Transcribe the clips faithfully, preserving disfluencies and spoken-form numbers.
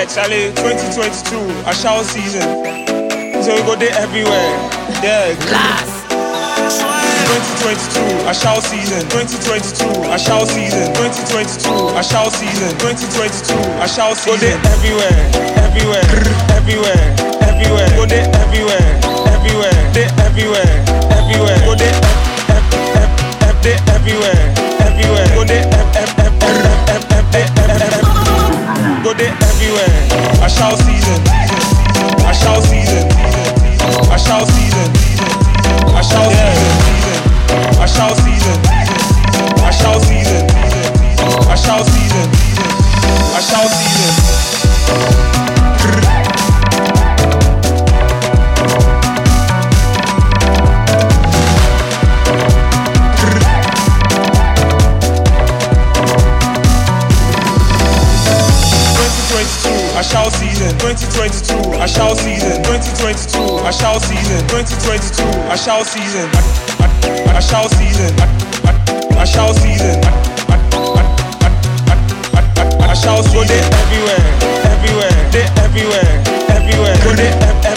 Charlie, twenty twenty-two, a shower season. So we go there everywhere. Yeah, Glass. twenty twenty-two, a shower season. twenty twenty-two, a shower season. twenty twenty-two, a shower season. twenty twenty-two, a shower season. Go there everywhere, everywhere, everywhere, everywhere. Go there everywhere, everywhere, there everywhere, everywhere. Go there there everywhere, everywhere. Go there go there everywhere. A shower season, a shower season, a shower season, a shower season, a shower season, a shower season, a shower season, a shower season. A shower season, twenty twenty-two, a shower season, twenty twenty-two, a shower season, twenty twenty-two, a shower season, a shower season, a shower season, a shower season. Go there everywhere, everywhere, there everywhere, everywhere. Go there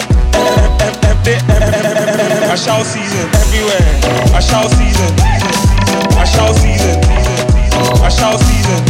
a shower season, everywhere, a shower season, a shower season, a shower season.